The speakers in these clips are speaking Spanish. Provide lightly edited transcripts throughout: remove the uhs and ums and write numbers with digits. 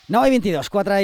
9:22,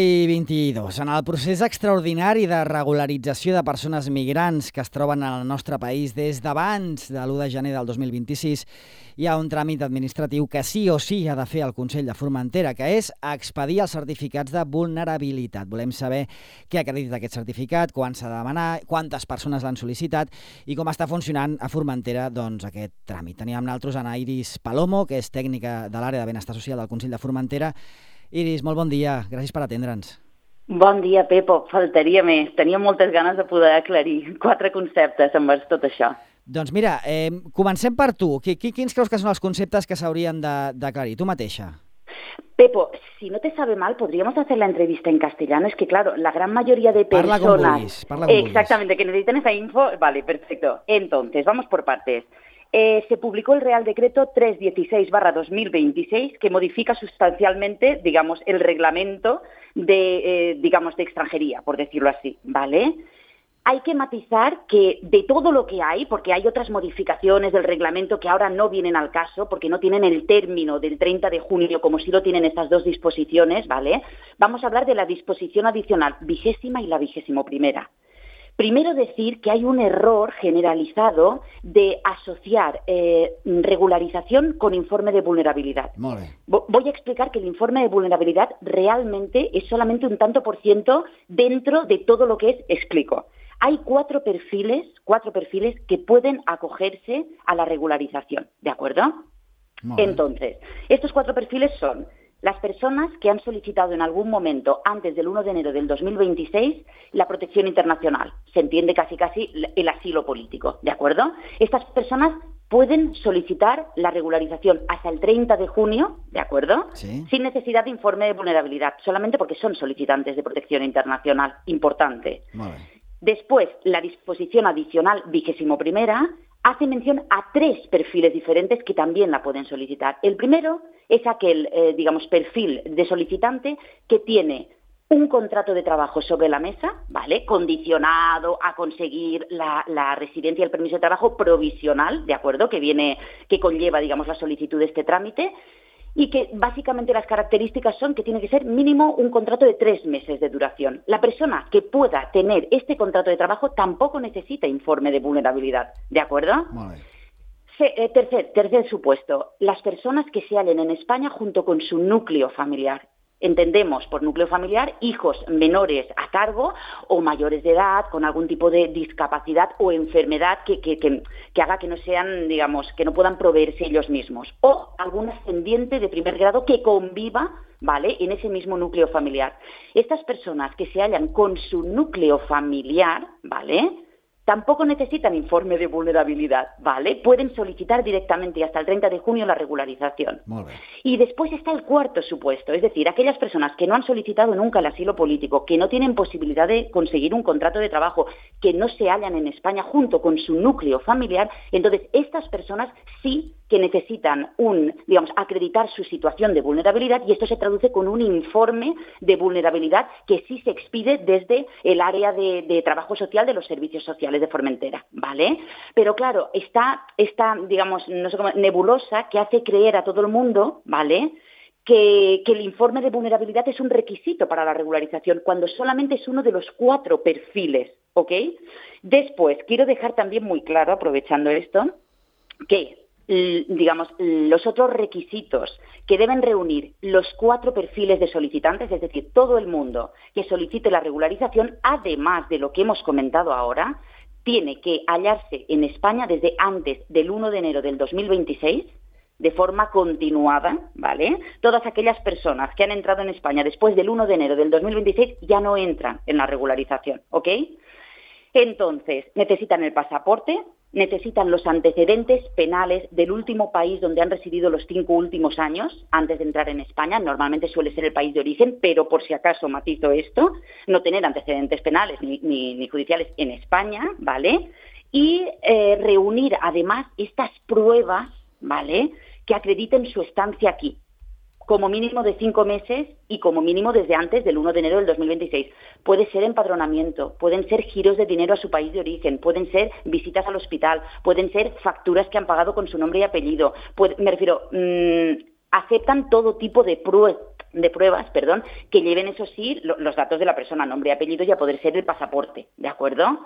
4:22. En el procés extraordinari de regularització de persones migrants que es troben en el nostre país des d'abans de l'1 de gener del 2026, hi ha un tràmit administratiu que sí o sí ha de fer el Consell de Formentera, que és expedir els certificats de vulnerabilitat. Volem saber què acredita aquest certificat, quan s'ha de demanar, quantes persones l'han sol·licitat i com està funcionant a Formentera aquest tràmit. Teníem amb nosaltres Ana Iris Palomo, que és tècnica de l'àrea de benestar social del Consell de Formentera. Iris, molt bon dia. Gràcies per atendre'ns. Bon dia, Pepo. Faltaria més. Tenia moltes ganes de poder aclarir 4 conceptes envers tot això. Doncs mira, comencem per tu. Quins creus que són els conceptes que s'haurien d'aclarir? Tu mateixa. Pepo, si no te sabe mal, podríamos hacer la entrevista en castellano. Es que, claro, la gran mayoría de personas... Parla com vulguis. Exactamente, que necesitan esa info. Vale, perfecto. Entonces, vamos por partes. Se publicó el Real Decreto 316/2026 que modifica sustancialmente, digamos, el reglamento de extranjería, por decirlo así, ¿vale? Hay que matizar que de todo lo que hay, porque hay otras modificaciones del reglamento que ahora no vienen al caso, porque no tienen el término del 30 de junio, como sí lo tienen estas dos disposiciones, ¿vale? Vamos a hablar de la disposición adicional 20ª y la 21ª. Primero decir que hay un error generalizado de asociar regularización con informe de vulnerabilidad. Molt bé. Voy a explicar que el informe de vulnerabilidad realmente es solamente un tanto por ciento dentro de todo lo que es, explico. Hay 4 perfiles que pueden acogerse a la regularización, ¿de acuerdo? Molt bé. Entonces, estos 4 perfiles son las personas que han solicitado en algún momento antes del 1 de enero del 2026 la protección internacional. Se entiende casi el asilo político, ¿de acuerdo? Estas personas pueden solicitar la regularización hasta el 30 de junio, ¿de acuerdo? Sí. Sin necesidad de informe de vulnerabilidad, solamente porque son solicitantes de protección internacional. Importante. Molt bé. Después, la disposición adicional 21ª hace mención a 3 perfiles diferentes que también la pueden solicitar. El primero es aquel, perfil de solicitante que tiene un contrato de trabajo sobre la mesa, ¿vale? Condicionado a conseguir la residencia y el permiso de trabajo provisional, ¿de acuerdo? Que conlleva, la solicitud de este trámite. Y que básicamente las características son que tiene que ser mínimo un contrato de 3 meses de duración. La persona que pueda tener este contrato de trabajo tampoco necesita informe de vulnerabilidad, ¿de acuerdo? Molt bé. Tercer supuesto, las personas que se hallen en España junto con su núcleo familiar. Entendemos por núcleo familiar hijos menores a cargo o mayores de edad con algún tipo de discapacidad o enfermedad que haga que no sean, que no puedan proveerse ellos mismos. O algún ascendiente de primer grado que conviva, ¿vale?, en ese mismo núcleo familiar. Estas personas que se hallan con su núcleo familiar, ¿vale?, tampoco necesitan informe de vulnerabilidad, ¿vale? Pueden solicitar directamente y hasta el 30 de junio la regularización. Molt bé. Y después está el cuarto supuesto, es decir, aquellas personas que no han solicitado nunca el asilo político, que no tienen posibilidad de conseguir un contrato de trabajo, que no se hallan en España junto con su núcleo familiar, entonces estas personas sí que necesitan acreditar su situación de vulnerabilidad y esto se traduce con un informe de vulnerabilidad que sí se expide desde el área de trabajo social de los servicios sociales de Formentera, ¿vale? Pero claro, esta nebulosa que hace creer a todo el mundo, ¿vale?, que el informe de vulnerabilidad es un requisito para la regularización, cuando solamente es uno de los 4 perfiles, ¿ok? Después, quiero dejar también muy claro, aprovechando esto, que los otros requisitos que deben reunir los 4 perfiles de solicitantes, es decir, todo el mundo que solicite la regularización, además de lo que hemos comentado ahora, tiene que hallarse en España desde antes del 1 de enero del 2026, de forma continuada, ¿vale? Todas aquellas personas que han entrado en España después del 1 de enero del 2026 ya no entran en la regularización, ¿ok? Entonces, necesitan el pasaporte, necesitan los antecedentes penales del último país donde han residido los 5 últimos años antes de entrar en España. Normalmente suele ser el país de origen, pero por si acaso matizo esto, no tener antecedentes penales ni judiciales en España, ¿vale? Y reunir además estas pruebas, ¿vale?, que acrediten su estancia aquí, como mínimo de 5 meses y como mínimo desde antes del 1 de enero del 2026. Puede ser empadronamiento, pueden ser giros de dinero a su país de origen, pueden ser visitas al hospital, pueden ser facturas que han pagado con su nombre y apellido. Aceptan todo tipo de perdón, que lleven, eso sí, los datos de la persona, nombre y apellido, y a poder ser el pasaporte, ¿de acuerdo?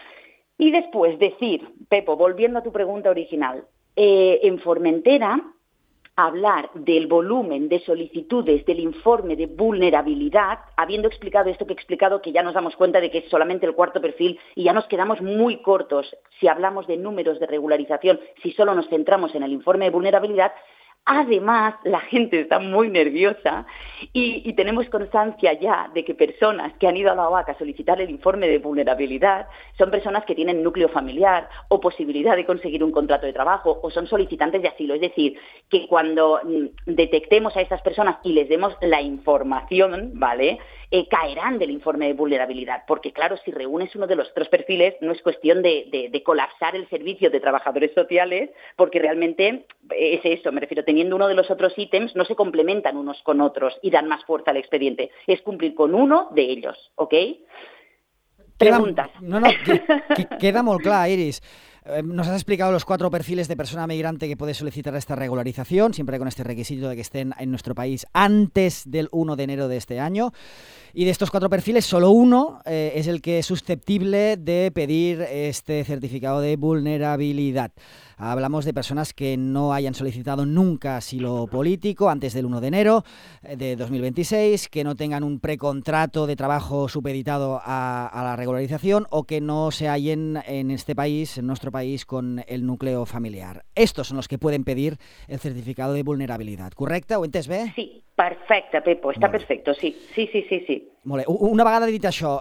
Y después decir, Pepo, volviendo a tu pregunta original, en Formentera, hablar del volumen de solicitudes del informe de vulnerabilidad, habiendo explicado esto que he explicado, que ya nos damos cuenta de que es solamente el cuarto perfil y ya nos quedamos muy cortos si hablamos de números de regularización, si solo nos centramos en el informe de vulnerabilidad. Además, la gente está muy nerviosa y tenemos constancia ya de que personas que han ido a la OAC a solicitar el informe de vulnerabilidad son personas que tienen núcleo familiar o posibilidad de conseguir un contrato de trabajo o son solicitantes de asilo. Es decir, que cuando detectemos a estas personas y les demos la información, ¿vale?, caerán del informe de vulnerabilidad. Porque, claro, si reúnes uno de los otros perfiles, no es cuestión de colapsar el servicio de trabajadores sociales, porque realmente es eso, me refiero, teniendo uno de los otros ítems, no se complementan unos con otros y dan más fuerza al expediente. Es cumplir con uno de ellos, ¿ok? Preguntas. Queda molt clar, Iris. Nos has explicado los 4 perfiles de persona migrante que puede solicitar esta regularización, siempre con este requisito de que estén en nuestro país antes del 1 de enero de este año. Y de estos 4 perfiles, solo uno es el que es susceptible de pedir este certificado de vulnerabilidad. Hablamos de personas que no hayan solicitado nunca asilo político antes del 1 de enero de 2026, que no tengan un precontrato de trabajo supeditado a la regularización o que no se hallen en este país, en nuestro país, con el núcleo familiar. Estos son los que pueden pedir el certificado de vulnerabilitat, correcte? Ho he entès bé? Sí, perfecte, Pepo, està perfecte, sí. Molt bé. Una vegada dit això,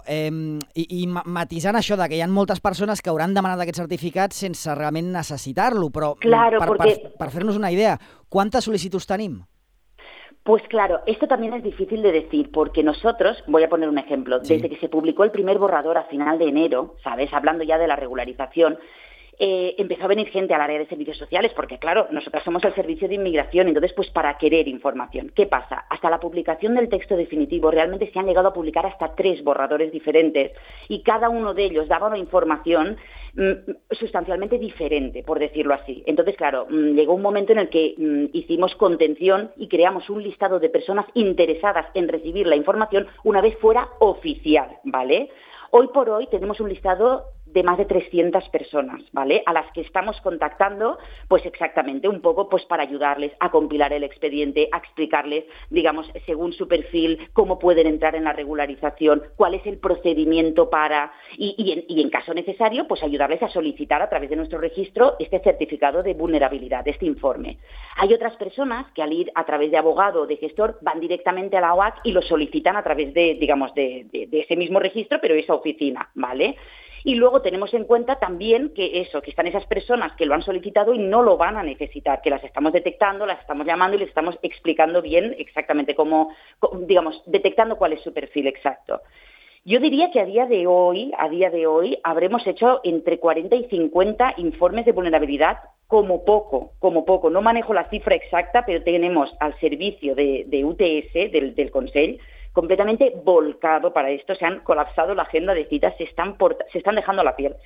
i matisant això de que hi ha moltes persones que hauran demanat aquest certificat sense realment necessitar-lo, però claro, per fer-nos una idea, quantes sol·licituds tenim? Pues claro, esto también es difícil de decir, porque nosotros, voy a poner un ejemplo, desde que se publicó el primer borrador a final de enero, ¿sabes?, hablando ya de la regularización, empezó a venir gente al área de servicios sociales, porque claro, nosotros somos el servicio de inmigración, entonces pues para querer información. ¿Qué pasa? Hasta la publicación del texto definitivo realmente se han llegado a publicar hasta 3 borradores diferentes y cada uno de ellos daba una información sustancialmente diferente, por decirlo así. Entonces, claro, llegó un momento en el que hicimos contención y creamos un listado de personas interesadas en recibir la información una vez fuera oficial, ¿vale? Hoy por hoy tenemos un listado de más de 300 personas, ¿vale?, a las que estamos contactando, pues exactamente, un poco pues para ayudarles a compilar el expediente, a explicarles, digamos, según su perfil, cómo pueden entrar en la regularización, cuál es el procedimiento para, y en caso necesario, pues ayudarles a solicitar a través de nuestro registro este certificado de vulnerabilidad, este informe. Hay otras personas que al ir a través de abogado o de gestor van directamente a la OAC y lo solicitan a través de, digamos, de ese mismo registro, pero esa oficina, ¿vale? Y luego tenemos en cuenta también que están esas personas que lo han solicitado y no lo van a necesitar, que las estamos detectando, las estamos llamando y les estamos explicando bien exactamente cómo, digamos, detectando cuál es su perfil exacto. Yo diría que a día de hoy habremos hecho entre 40 y 50 informes de vulnerabilidad como poco. No manejo la cifra exacta, pero tenemos al servicio de UTS, del Consell, completamente volcado para esto. Se han colapsado la agenda de citas, se están dejando la piel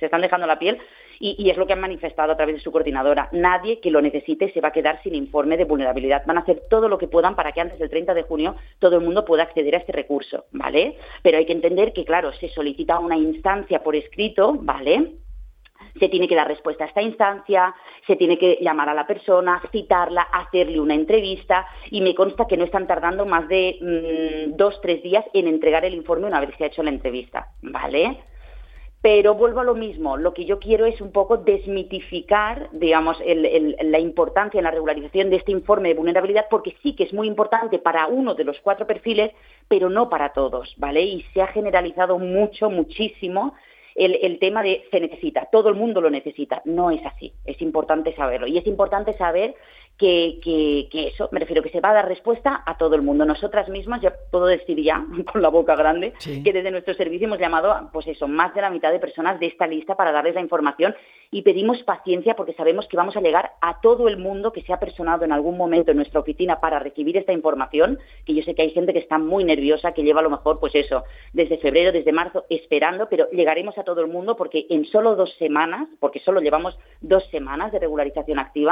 y es lo que han manifestado a través de su coordinadora. Nadie que lo necesite se va a quedar sin informe de vulnerabilidad. Van a hacer todo lo que puedan para que antes del 30 de junio todo el mundo pueda acceder a este recurso, ¿vale? Pero hay que entender que, claro, se solicita una instancia por escrito, ¿vale?, se tiene que dar respuesta a esta instancia, se tiene que llamar a la persona, citarla, hacerle una entrevista, y me consta que no están tardando más de 2-3 días en entregar el informe una vez que ha hecho la entrevista, ¿vale? Pero vuelvo a lo mismo, lo que yo quiero es un poco desmitificar, digamos, la importancia en la regularización de este informe de vulnerabilidad, porque sí que es muy importante para uno de los 4 perfiles, pero no para todos, ¿vale? Y se ha generalizado muchísimo el tema de se necesita, todo el mundo lo necesita. No es así, es importante saberlo. Y es importante saber que eso, me refiero, que se va a dar respuesta a todo el mundo. Nosotras mismas, ya puedo decir ya, con la boca grande, sí, que desde nuestro servicio hemos llamado a, pues eso, más de la mitad de personas de esta lista para darles la información, y pedimos paciencia porque sabemos que vamos a llegar a todo el mundo que se ha personado en algún momento en nuestra oficina para recibir esta información, que yo sé que hay gente que está muy nerviosa, que lleva a lo mejor, pues eso, desde febrero, desde marzo, esperando, pero llegaremos a todo el mundo porque en solo 2 semanas, porque solo llevamos 2 semanas de regularización activa,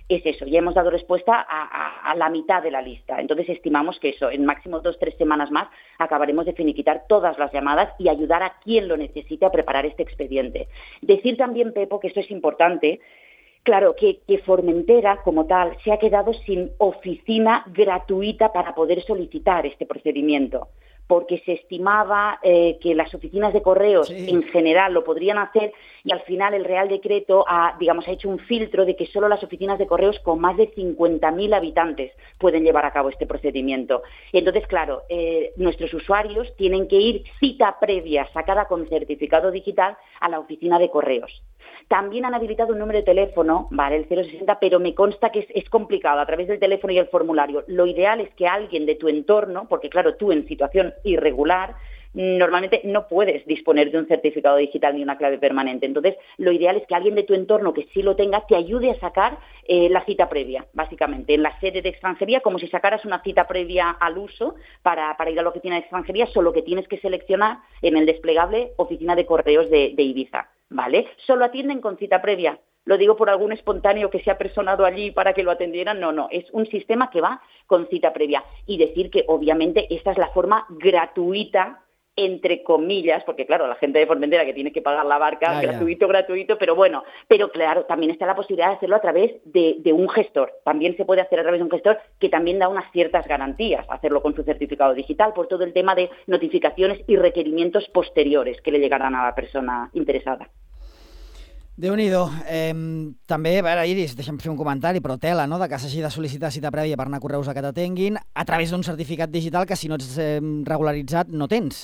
es eso, ya hemos dado respuesta a la mitad de la lista. Entonces estimamos que eso, en máximo 2-3 semanas más, acabaremos de finiquitar todas las llamadas y ayudar a quien lo necesite a preparar este expediente. Decir también, Pepo, que esto es importante. Claro, que Formentera, como tal, se ha quedado sin oficina gratuita para poder solicitar este procedimiento, porque se estimaba que las oficinas de correos en general lo podrían hacer y al final el Real Decreto ha hecho un filtro de que solo las oficinas de correos con más de 50.000 habitantes pueden llevar a cabo este procedimiento. Entonces, claro, nuestros usuarios tienen que ir cita previa sacada con certificado digital a la oficina de correos. También han habilitado un número de teléfono, vale, el 060, pero me consta que es complicado a través del teléfono y el formulario. Lo ideal es que alguien de tu entorno, porque claro, tú en situación irregular, normalmente no puedes disponer de un certificado digital ni una clave permanente. Entonces, lo ideal es que alguien de tu entorno que sí lo tenga te ayude a sacar la cita previa, básicamente, en la sede de extranjería, como si sacaras una cita previa al uso para ir a la oficina de extranjería, solo que tienes que seleccionar en el desplegable oficina de correos de Ibiza, ¿vale? Solo atienden con cita previa. Lo digo por algún espontáneo que se ha personado allí para que lo atendieran. No, es un sistema que va con cita previa. Y decir que, obviamente, esta es la forma gratuita, entre comillas, porque claro, la gente de Formentera que tiene que pagar la barca, gratuito, pero claro, también está la posibilidad de hacerlo a través de un gestor. También se puede hacer a través de un gestor que también da unas ciertas garantías, hacerlo con su certificado digital, por todo el tema de notificaciones y requerimientos posteriores que le llegarán a la persona interesada. Déu-n'hi-do. També, a veure, Iris, deixa'm fer un comentari, però tela, no?, de que s'hagi de sol·licitar cita prèvia per anar a correus a que t'atenguin a través d'un certificat digital que si no ets regularitzat no tens.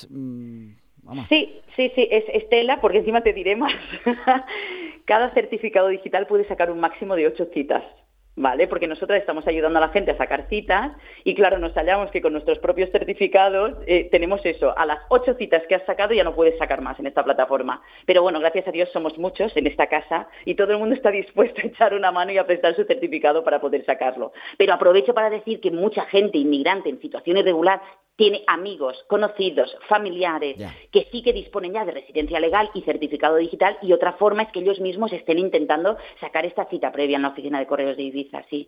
Sí, es tela, porque encima te diré más. Cada certificado digital puede sacar un máximo de 8 citas. ¿Vale? Porque nosotros estamos ayudando a la gente a sacar citas y claro, nos hallamos que con nuestros propios certificados tenemos eso, a las 8 citas que has sacado ya no puedes sacar más en esta plataforma. Pero bueno, gracias a Dios somos muchos en esta casa y todo el mundo está dispuesto a echar una mano y a prestar su certificado para poder sacarlo. Pero aprovecho para decir que mucha gente inmigrante en situación irregular tiene amigos, conocidos, familiares, que sí que disponen ya de residencia legal y certificado digital, y otra forma es que ellos mismos estén intentando sacar esta cita previa en la oficina de correos de Ibiza, sí.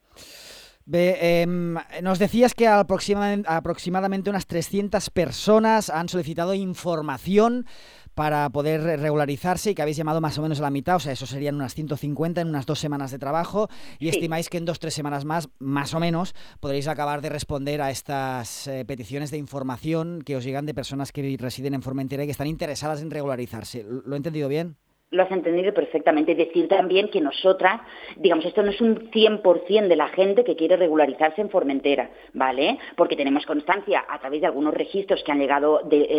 Bé, nos decías que aproximadamente unas 300 personas han solicitado información para poder regularizarse y que habéis llamado más o menos a la mitad, o sea, eso serían unas 150 en unas 2 semanas de trabajo y estimáis que en 2-3 semanas más o menos, podréis acabar de responder a estas peticiones de información que os llegan de personas que residen en Formentera y que están interesadas en regularizarse. ¿Lo he entendido bien? Lo has entendido perfectamente. Decir también que nosotras, esto no es un 100% de la gente que quiere regularizarse en Formentera, ¿vale? Porque tenemos constancia a través de algunos registros que han llegado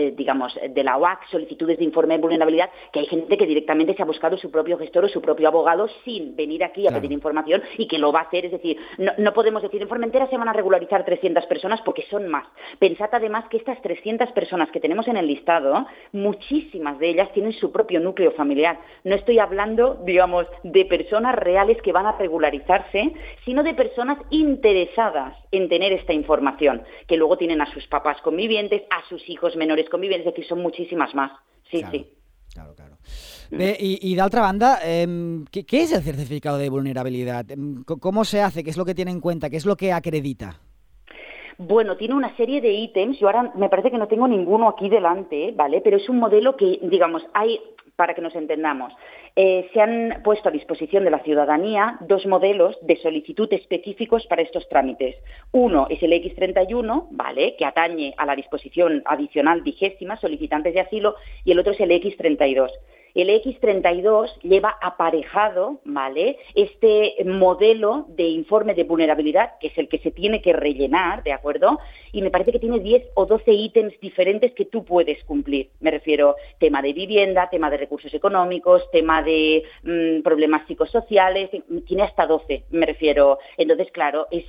de la OAC, solicitudes de informe de vulnerabilidad, que hay gente que directamente se ha buscado su propio gestor o su propio abogado sin venir aquí a pedir información y que lo va a hacer. Es decir, no podemos decir en Formentera se van a regularizar 300 personas porque son más. Pensad además que estas 300 personas que tenemos en el listado, muchísimas de ellas tienen su propio núcleo familiar. No estoy hablando, de personas reales que van a regularizarse, sino de personas interesadas en tener esta información, que luego tienen a sus papás convivientes, a sus hijos menores convivientes, es decir, son muchísimas más. Sí, claro, sí. Claro. Bé, y d'altra banda, ¿qué es el certificado de vulnerabilidad? ¿Cómo se hace? ¿Qué es lo que tiene en cuenta? ¿Qué es lo que acredita? Bueno, tiene una serie de ítems, yo ahora me parece que no tengo ninguno aquí delante, ¿vale? Pero es un modelo que, hay, para que nos entendamos, se han puesto a disposición de la ciudadanía 2 modelos de solicitud específicos para estos trámites. Uno es el X31, ¿vale?, que atañe a la disposición adicional 20ª, solicitantes de asilo, y el otro es el X32. El X32 lleva aparejado, ¿vale?, este modelo de informe de vulnerabilidad, que es el que se tiene que rellenar, ¿de acuerdo? Y me parece que tiene 10 o 12 ítems diferentes que tú puedes cumplir. Me refiero tema de vivienda, tema de recursos económicos, tema de problemas psicosociales, tiene hasta 12, me refiero. Entonces, claro, es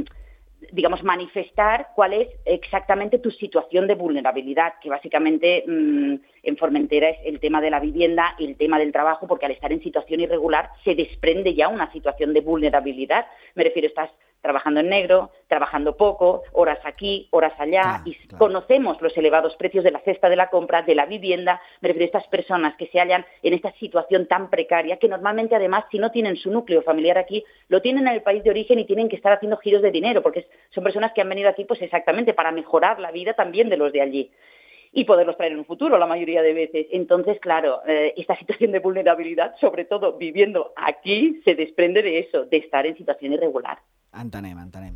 manifestar cuál es exactamente tu situación de vulnerabilidad, que básicamente en Formentera es el tema de la vivienda y el tema del trabajo, porque al estar en situación irregular se desprende ya una situación de vulnerabilidad. Me refiero, estás trabajando en negro, trabajando poco, horas aquí, horas allá, conocemos los elevados precios de la cesta de la compra, de la vivienda. Me refiero a estas personas que se hallan en esta situación tan precaria, que normalmente además, si no tienen su núcleo familiar aquí, lo tienen en el país de origen y tienen que estar haciendo giros de dinero, porque son personas que han venido aquí pues exactamente para mejorar la vida también de los de allí y poderlos traer en un futuro la mayoría de veces. Entonces, claro, esta situación de vulnerabilidad, sobre todo viviendo aquí, se desprende de eso, de estar en situación irregular. Entenem.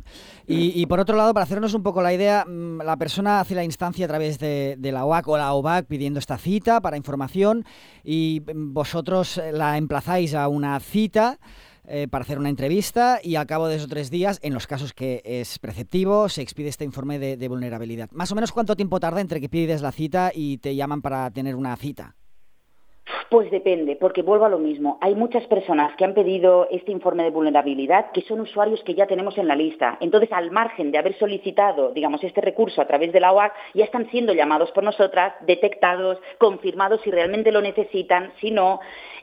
Y por otro lado, para hacernos un poco la idea, la persona hace la instancia a través de la OAC o la OVAC pidiendo esta cita para información y vosotros la emplazáis a una cita para hacer una entrevista y al cabo de esos 3 días, en los casos que es preceptivo, se expide este informe de vulnerabilidad. Más o menos, ¿cuánto tiempo tarda entre que pides la cita y te llaman para tener una cita? Pues depende, porque vuelvo a lo mismo. Hay muchas personas que han pedido este informe de vulnerabilidad que son usuarios que ya tenemos en la lista. Entonces, al margen de haber solicitado, digamos, este recurso a través de la OAC, ya están siendo llamados por nosotras, detectados, confirmados si realmente lo necesitan, si no.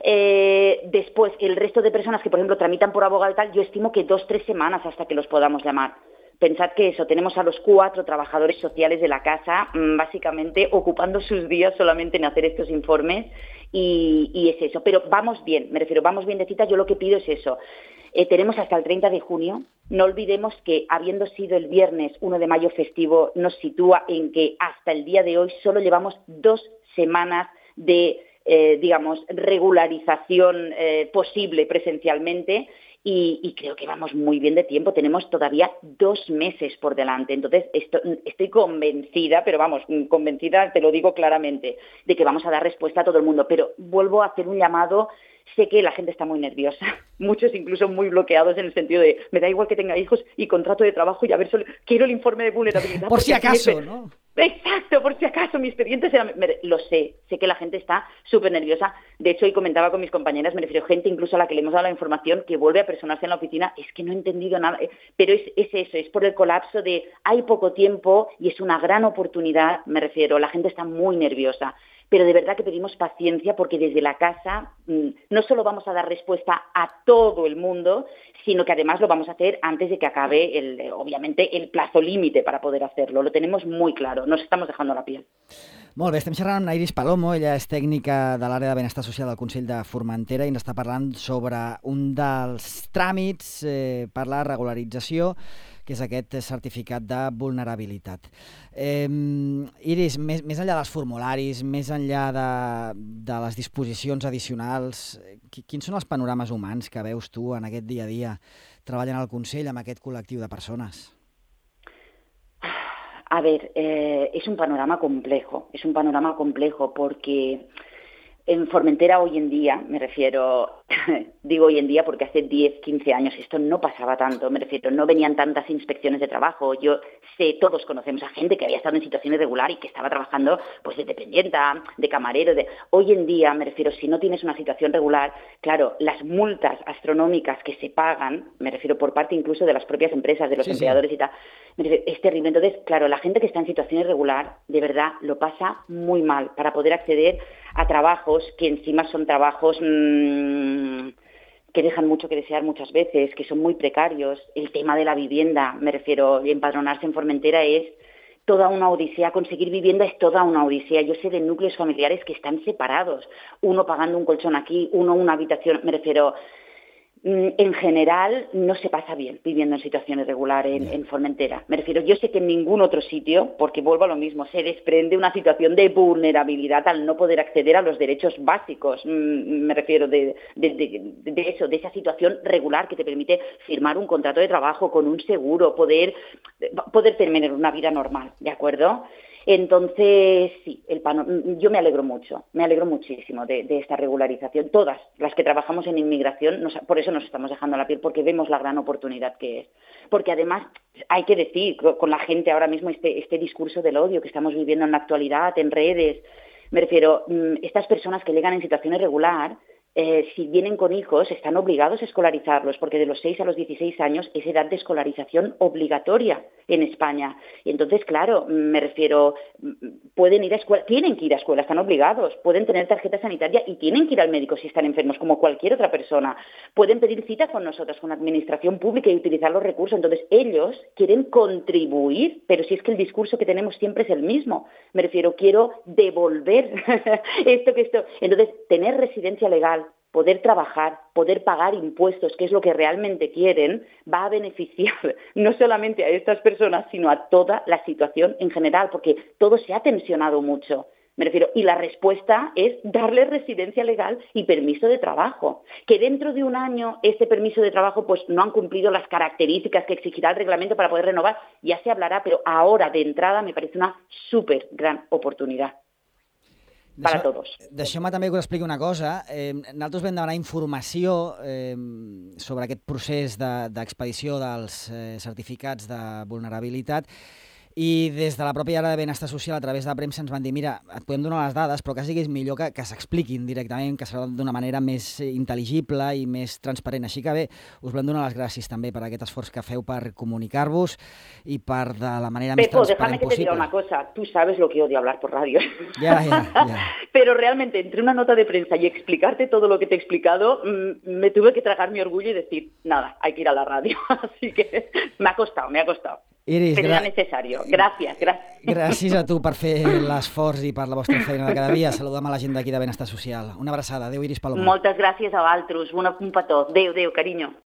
Después, el resto de personas que, por ejemplo, tramitan por abogado y tal, yo estimo que 2-3 semanas hasta que los podamos llamar. Pensad que eso, tenemos a los 4 trabajadores sociales de la casa, básicamente ocupando sus días solamente en hacer estos informes y es eso. Pero vamos bien, me refiero, vamos bien de cita, yo lo que pido es eso. Tenemos hasta el 30 de junio, no olvidemos que habiendo sido el viernes 1 de mayo festivo, nos sitúa en que hasta el día de hoy solo llevamos 2 semanas de, digamos, regularización posible presencialmente. Y creo que vamos muy bien de tiempo, tenemos todavía 2 meses por delante. Entonces, estoy convencida, pero vamos, convencida, te lo digo claramente, de que vamos a dar respuesta a todo el mundo. Pero vuelvo a hacer un llamado, sé que la gente está muy nerviosa, muchos incluso muy bloqueados en el sentido de, me da igual que tenga hijos y contrato de trabajo y a ver, quiero el informe de vulnerabilidad. Por si acaso, ¿no? Exacto, por si acaso, mi expediente será... Lo sé que la gente está súper nerviosa. De hecho, hoy comentaba con mis compañeras, me refiero a gente incluso a la que le hemos dado la información que vuelve a personarse en la oficina, es que no he entendido nada, pero es eso, es por el colapso de hay poco tiempo y es una gran oportunidad, me refiero, la gente está muy nerviosa. Pero de verdad que pedimos paciencia porque desde la casa no solo vamos a dar respuesta a todo el mundo, sino que además lo vamos a hacer antes de que acabe, obviamente, el plazo límite para poder hacerlo. Lo tenemos muy claro, nos estamos dejando la piel. Molt bé, estem xerrant amb Iris Palomo, ella és tècnica de l'àrea de benestar social del Consell de Formentera i ens està parlant sobre un dels tràmits per la regularització, que és aquest certificat de vulnerabilitat. Iris, més enllà dels formularis, més enllà de les disposicions addicionals, quins són els panorames humans que veus tu en aquest dia a dia treballant al Consell amb aquest col·lectiu de persones? A ver, es un panorama complejo porque en Formentera hoy en día, me refiero, digo hoy en día porque hace 10, 15 años esto no pasaba tanto, me refiero, no venían tantas inspecciones de trabajo. Yo sé, todos conocemos a gente que había estado en situación irregular y que estaba trabajando pues de dependienta, de camarero. Hoy en día, me refiero, si no tienes una situación regular, claro, las multas astronómicas que se pagan, me refiero por parte incluso de las propias empresas, de los empleadores y tal, me refiero, es terrible. Entonces, claro, la gente que está en situación irregular, de verdad, lo pasa muy mal para poder acceder a trabajos que encima son trabajos que dejan mucho que desear muchas veces, que son muy precarios. El tema de la vivienda, me refiero, empadronarse en Formentera es toda una odisea, conseguir vivienda es toda una odisea. Yo sé de núcleos familiares que están separados, uno pagando un colchón aquí, uno una habitación, me refiero... En general no se pasa bien viviendo en situación irregular en Formentera. Me refiero, yo sé que en ningún otro sitio, porque vuelvo a lo mismo, se desprende una situación de vulnerabilidad al no poder acceder a los derechos básicos. Me refiero de eso, de esa situación regular que te permite firmar un contrato de trabajo con un seguro, poder tener una vida normal, ¿de acuerdo? Entonces, sí, yo me alegro muchísimo de esta regularización. Todas las que trabajamos en inmigración, por eso nos estamos dejando la piel, porque vemos la gran oportunidad que es. Porque además, hay que decir, con la gente ahora mismo, este discurso del odio que estamos viviendo en la actualidad, en redes, me refiero, estas personas que llegan en situación irregular, si vienen con hijos, están obligados a escolarizarlos, porque de los 6 a los 16 años es edad de escolarización obligatoria. en España. Y entonces, claro, me refiero, pueden ir a escuela, tienen que ir a escuela, están obligados, pueden tener tarjeta sanitaria y tienen que ir al médico si están enfermos, como cualquier otra persona. Pueden pedir cita con nosotros, con la administración pública y utilizar los recursos. Entonces, ellos quieren contribuir, pero si es que el discurso que tenemos siempre es el mismo. Me refiero, quiero devolver esto. Entonces, tener residencia legal, poder trabajar, poder pagar impuestos, que es lo que realmente quieren, va a beneficiar no solamente a estas personas, sino a toda la situación en general, porque todo se ha tensionado mucho. Me refiero, y la respuesta es darle residencia legal y permiso de trabajo. Que dentro de un año este permiso de trabajo pues no han cumplido las características que exigirá el reglamento para poder renovar, ya se hablará, pero ahora de entrada me parece una súper gran oportunidad. Per a tots. Deixeu-me també que us expliqui una cosa. Nosaltres vam demanar informació sobre aquest procés d'expedició dels certificats de vulnerabilitat i des de la pròpia àrea de benestar social, a través de la premsa, ens van dir, mira, et podem donar les dades, però que siguis millor que s'expliquin directament, que serà d'una manera més intel·ligible i més transparent. Així que bé, us volem donar les gràcies també per aquest esforç que feu per comunicar-vos i per de la manera més transparent déjame que te diga una cosa. Tú sabes lo que odio hablar por radio. Ya. Pero realmente, entre una nota de prensa y explicarte todo lo que te he explicado, me tuve que tragar mi orgullo y decir, nada, hay que ir a la radio. Así que me ha costado. Iris, però era necessari. Gràcies. Gràcies a tu per fer l'esforç i per la vostra feina de cada dia. Saludem a la gent d'aquí de Benestar Social. Una abraçada. Adéu, Iris Paloma. Moltes gràcies a vosaltres. Un petó. Adéu, carinyo.